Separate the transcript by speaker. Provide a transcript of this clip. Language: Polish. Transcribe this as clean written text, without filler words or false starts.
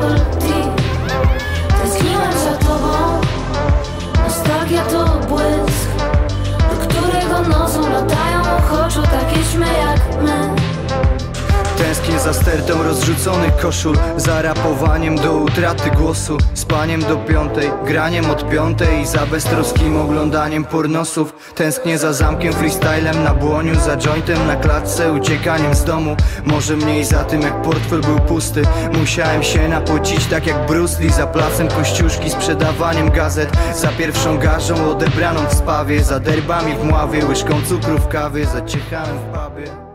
Speaker 1: bubble tea. Tęskniłem za tobą. Nostalgia to błysk, do którego nosu latają ochoczo takie ćmy jak my.
Speaker 2: Tęsknię za stertą rozrzuconych koszul, za rapowaniem do utraty głosu, spaniem do 5, graniem od 5 i za beztroskim oglądaniem pornosów. Tęsknię za zamkiem, freestylem na błoniu, za jointem na klatce, uciekaniem z domu. Może mniej za tym, jak portfel był pusty. Musiałem się napocić tak jak Bruce Lee, za placem kościuszki, sprzedawaniem gazet, za pierwszą garzą odebraną w spawie, za derbami w Mławie, łyżką cukru w kawie, za ciechami w pubie.